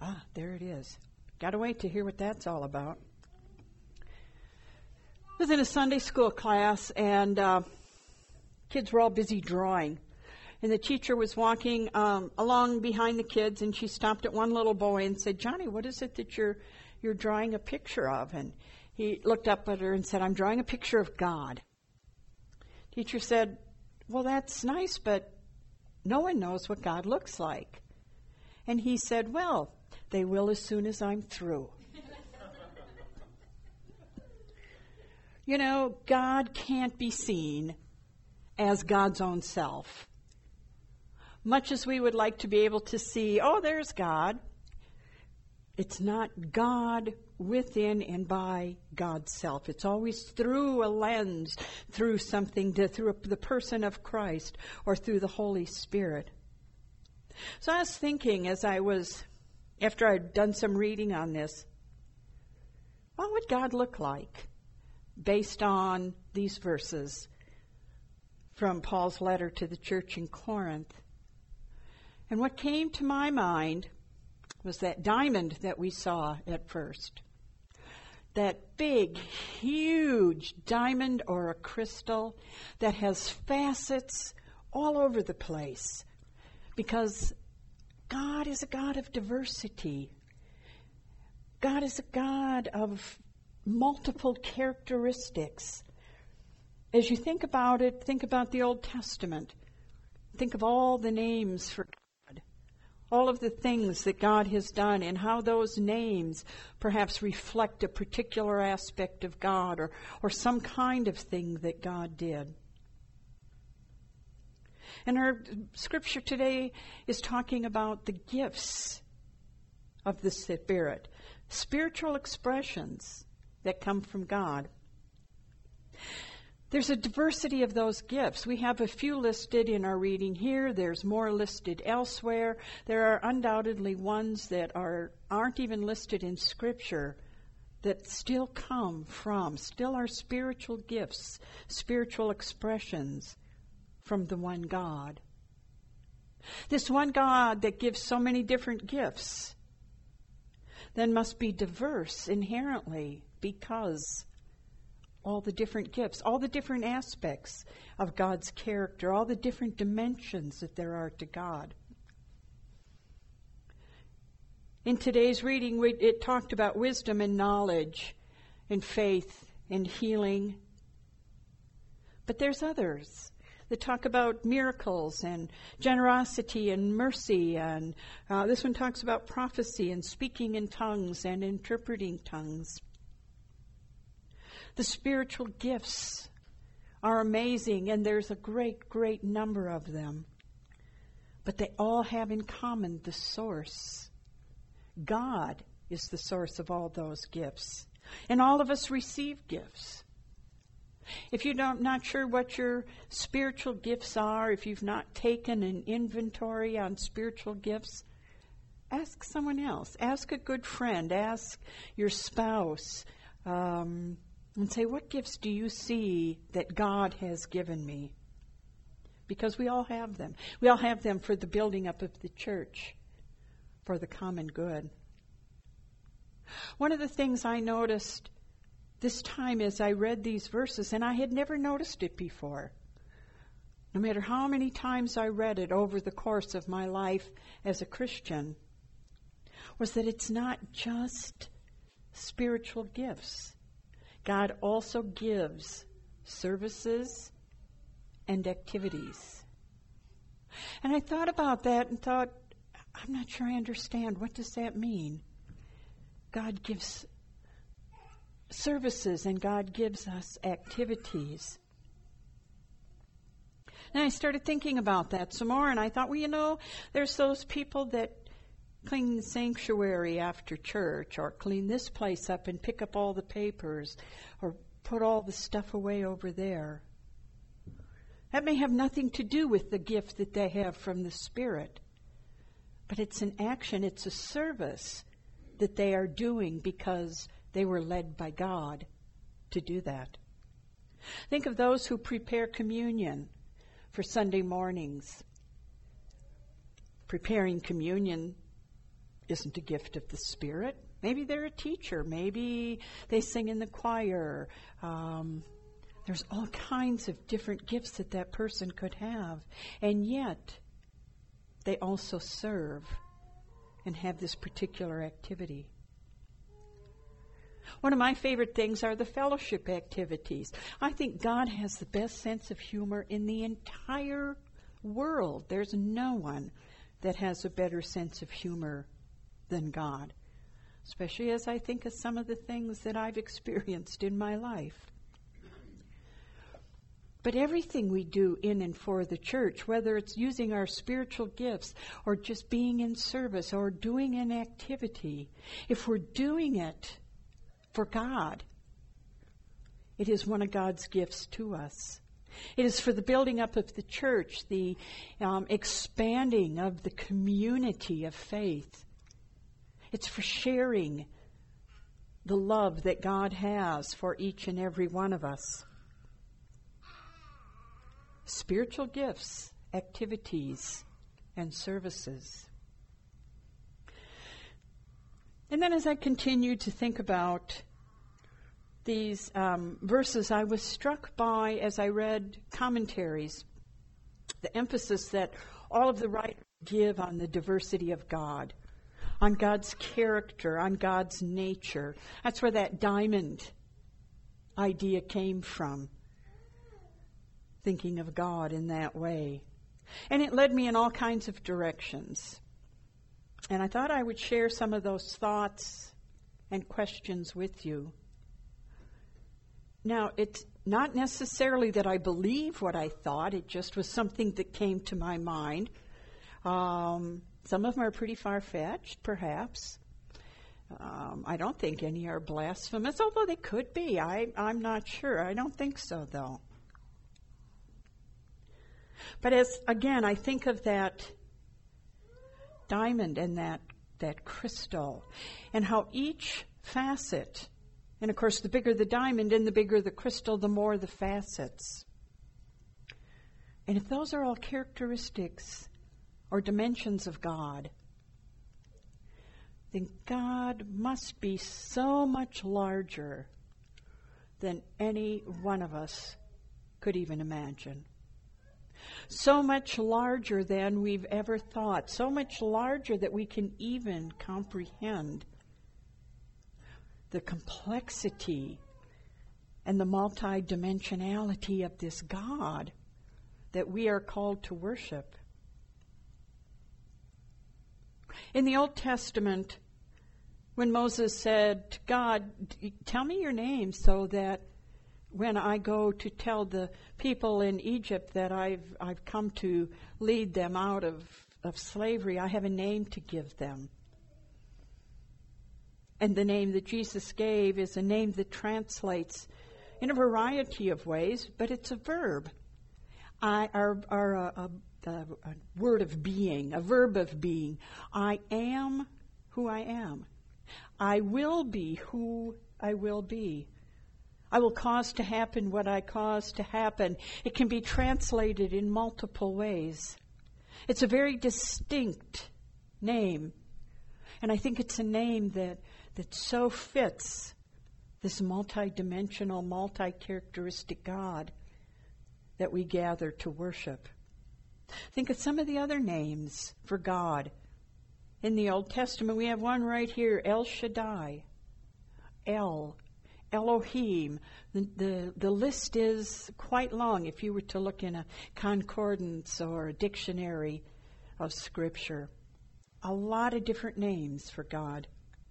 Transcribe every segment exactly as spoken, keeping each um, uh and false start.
Ah, there it is. Gotta wait to hear what that's all about. I was in a Sunday school class, and uh, kids were all busy drawing. And the teacher was walking um, along behind the kids, and she stopped at one little boy and said, "Johnny, what is it that you're you're drawing a picture of?" And he looked up at her and said, "I'm drawing a picture of God." Teacher said, "Well, that's nice, but no one knows what God looks like." And he said, "Well, they will as soon as I'm through." You know, God can't be seen as God's own self. Much as we would like to be able to see, oh, there's God, it's not God within and by God's self. It's always through a lens, through something, to, through the person of Christ or through the Holy Spirit. So I was thinking as I was, after I'd done some reading on this, what would God look like based on these verses from Paul's letter to the church in Corinth? And what came to my mind was that diamond that we saw at first. That big, huge diamond or a crystal that has facets all over the place. Because God is a God of diversity. God is a God of multiple characteristics. As you think about it, think about the Old Testament. Think of all the names for God, all of the things that God has done, and how those names perhaps reflect a particular aspect of God or, or some kind of thing that God did. And our scripture today is talking about the gifts of the Spirit, spiritual expressions that come from God. There's a diversity of those gifts. We have a few listed in our reading here. There's more listed elsewhere. There are undoubtedly ones that are, aren't even listed in Scripture that still come from, still are spiritual gifts, spiritual expressions from the one God. This one God that gives so many different gifts then must be diverse inherently, because all the different gifts, all the different aspects of God's character, all the different dimensions that there are to God. In today's reading, we, it talked about wisdom and knowledge and faith and healing. But there's others that talk about miracles and generosity and mercy. And uh, this one talks about prophecy and speaking in tongues and interpreting tongues. The spiritual gifts are amazing, and there's a great, great number of them. But they all have in common the source. God is the source of all those gifts. And all of us receive gifts. If you're not, not sure what your spiritual gifts are, if you've not taken an inventory on spiritual gifts, ask someone else. Ask a good friend. Ask your spouse. Um, and say, what gifts do you see that God has given me? Because we all have them. We all have them for the building up of the church, for the common good. One of the things I noticed this time as I read these verses, and I had never noticed it before, no matter how many times I read it over the course of my life as a Christian, was that it's not just spiritual gifts. God also gives services and activities. And I thought about that and thought, I'm not sure I understand. What does that mean? God gives services and God gives us activities. And I started thinking about that some more, and I thought, well, you know, there's those people that clean the sanctuary after church, or clean this place up and pick up all the papers, or put all the stuff away over there. That may have nothing to do with the gift that they have from the Spirit, but it's an action, it's a service that they are doing because they were led by God to do that. Think of those who prepare communion for Sunday mornings. Preparing communion isn't a gift of the Spirit. Maybe they're a teacher. Maybe they sing in the choir. Um, there's all kinds of different gifts that that person could have. And yet, they also serve and have this particular activity. One of my favorite things are the fellowship activities. I think God has the best sense of humor in the entire world. There's no one that has a better sense of humor than God, especially as I think of some of the things that I've experienced in my life. But everything we do in and for the church, whether it's using our spiritual gifts or just being in service or doing an activity, if we're doing it for God, it is one of God's gifts to us. It is for the building up of the church, the um, expanding of the community of faith. It's for sharing the love that God has for each and every one of us. Spiritual gifts, activities, and services. And then as I continued to think about these um, verses, I was struck by, as I read commentaries, the emphasis that all of the writers give on the diversity of God, on God's character, on God's nature. That's where that diamond idea came from, thinking of God in that way. And it led me in all kinds of directions. And I thought I would share some of those thoughts and questions with you. Now, it's not necessarily that I believe what I thought. It just was something that came to my mind. Um, some of them are pretty far-fetched, perhaps. Um, I don't think any are blasphemous, although they could be. I, I'm not sure. I don't think so, though. But as, again, I think of that diamond and that, that crystal, and how each facet, and of course the bigger the diamond and the bigger the crystal, the more the facets. And if those are all characteristics or dimensions of God, then God must be so much larger than any one of us could even imagine. So much larger than we've ever thought, so much larger that we can even comprehend the complexity and the multidimensionality of this God that we are called to worship. In the Old Testament, when Moses said, God, tell me your name so that when I go to tell the people in Egypt that I've I've come to lead them out of, of slavery, I have a name to give them. And the name that Jesus gave is a name that translates in a variety of ways, but it's a verb. I are, are a, a, a word of being, a verb of being. I am who I am. I will be who I will be. I will cause to happen what I cause to happen. It can be translated in multiple ways. It's a very distinct name. And I think it's a name that, that so fits this multidimensional, multi-characteristic God that we gather to worship. Think of some of the other names for God. In the Old Testament, we have one right here, El Shaddai, El, Elohim. The, the, the list is quite long if you were to look in a concordance or a dictionary of Scripture. A lot of different names for God.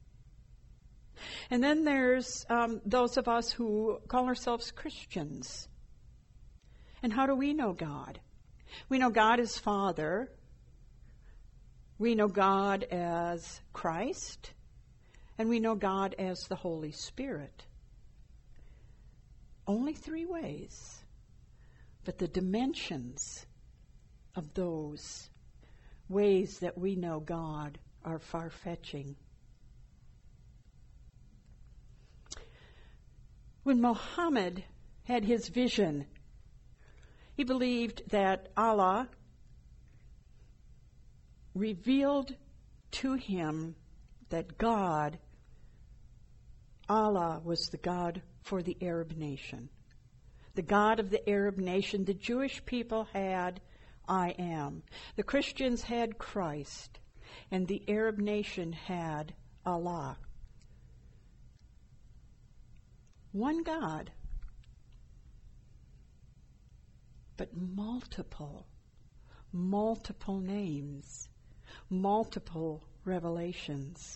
And then there's um, those of us who call ourselves Christians. And how do we know God? We know God as Father. We know God as Christ. And we know God as the Holy Spirit. Only three ways. But the dimensions of those ways that we know God are far-fetching. When Muhammad had his vision, he believed that Allah revealed to him that God, Allah, was the God for the Arab nation. The God of the Arab nation. The Jewish people had I am. The Christians had Christ. And the Arab nation had Allah. One God, but multiple, multiple names, multiple revelations.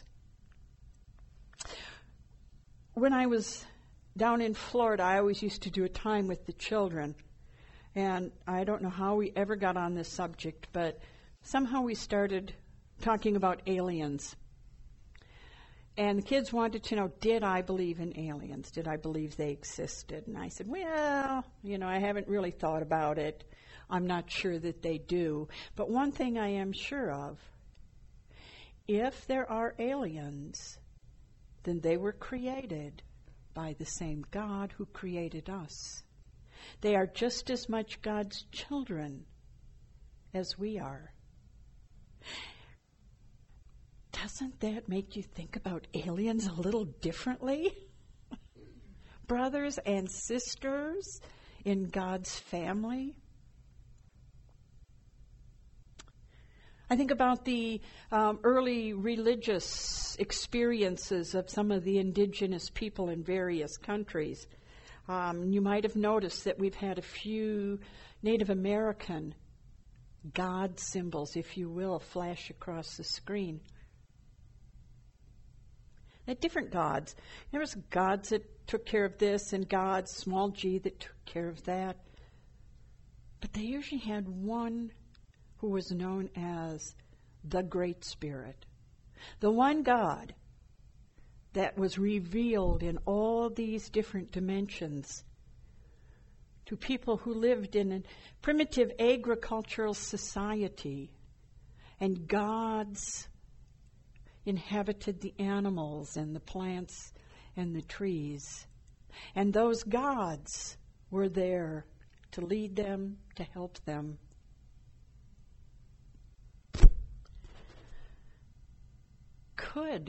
When I was down in Florida, I always used to do a time with the children. And I don't know how we ever got on this subject, but somehow we started talking about aliens. And the kids wanted to know, did I believe in aliens? Did I believe they existed? And I said, well, you know, I haven't really thought about it. I'm not sure that they do. But one thing I am sure of, if there are aliens, then they were created by the same God who created us. They are just as much God's children as we are. Doesn't that make you think about aliens a little differently? Brothers and sisters in God's family. I think about the um, early religious experiences of some of the indigenous people in various countries. Um, you might have noticed that we've had a few Native American God symbols, if you will, flash across the screen. They're different gods. There was gods that took care of this and gods, small g, that took care of that. But they usually had one who was known as the Great Spirit. The one God that was revealed in all these different dimensions to people who lived in a primitive agricultural society. And gods inhabited the animals and the plants and the trees. And those gods were there to lead them, to help them. Could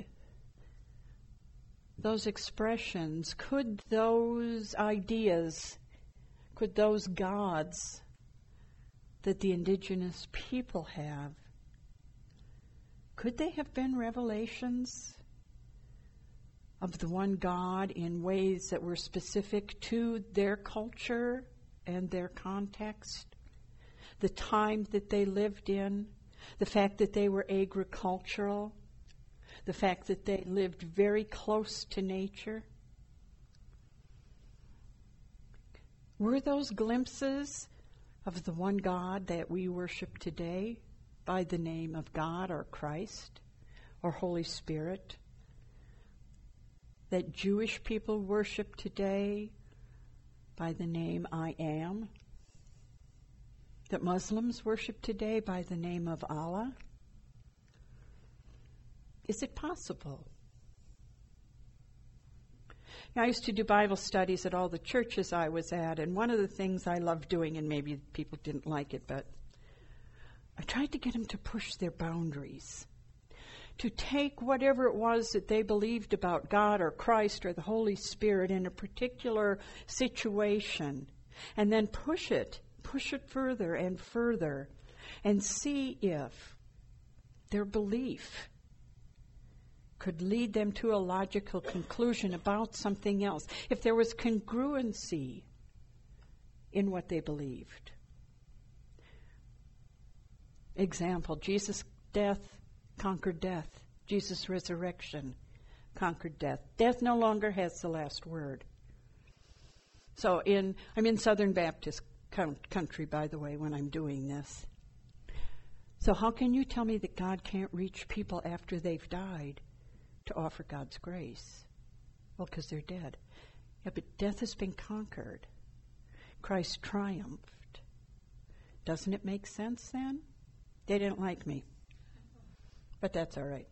those expressions, could those ideas, could those gods that the indigenous people have, could they have been revelations of the one God in ways that were specific to their culture and their context, the time that they lived in, the fact that they were agricultural, the fact that they lived very close to nature? Were those glimpses of the one God that we worship today by the name of God or Christ or Holy Spirit, that Jewish people worship today by the name I Am, that Muslims worship today by the name of Allah? Is it possible? Now, I used to do Bible studies at all the churches I was at, and one of the things I loved doing, and maybe people didn't like it, but I tried to get them to push their boundaries, to take whatever it was that they believed about God or Christ or the Holy Spirit in a particular situation, and then push it, push it further and further, and see if their belief could lead them to a logical conclusion about something else, if there was congruency in what they believed. Example, Jesus' death conquered death. Jesus' resurrection conquered death. Death no longer has the last word. So in I'm in Southern Baptist country, by the way, when I'm doing this. So how can you tell me that God can't reach people after they've died to offer God's grace? Well, because they're dead. Yeah, but death has been conquered. Christ triumphed. Doesn't it make sense then? They didn't like me. But that's all right.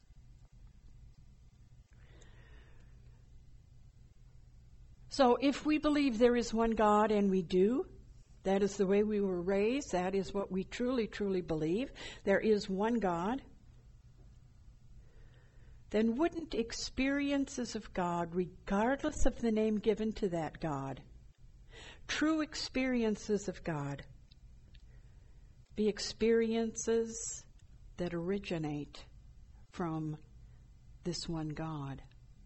So if we believe there is one God, and we do, that is the way we were raised, that is what we truly, truly believe. There is one God. then wouldn't experiences of God, regardless of the name given to that God, true experiences of God, be experiences that originate from this one God?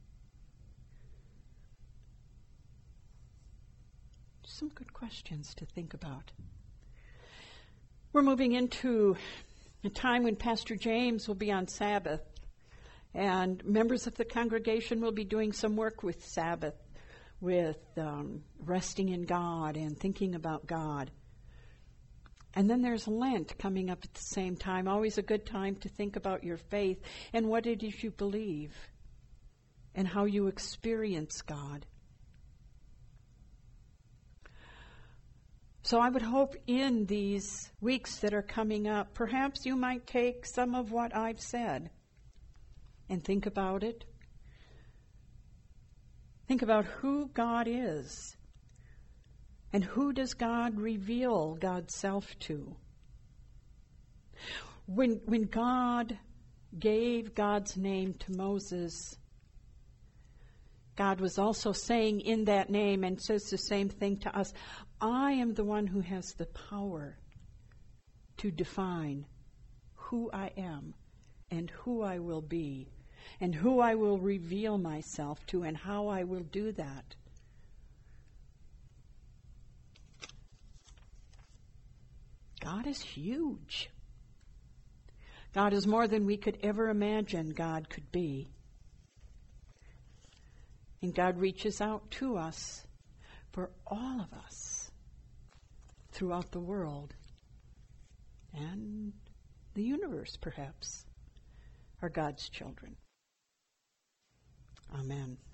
Some good questions to think about. We're moving into a time when Pastor James will be on Sabbath, and members of the congregation will be doing some work with Sabbath, with um, resting in God and thinking about God. And then there's Lent coming up at the same time, always a good time to think about your faith and what it is you believe and how you experience God. So I would hope in these weeks that are coming up, perhaps you might take some of what I've said and think about it. Think about who God is and who does God reveal God's self to. When, when God gave God's name to Moses, God was also saying in that name, and says the same thing to us, I am the one who has the power to define who I am and who I will be and who I will reveal myself to and how I will do that. God is huge. God is more than we could ever imagine God could be. And God reaches out to us, for all of us, throughout the world and the universe, perhaps, are God's children. Amen.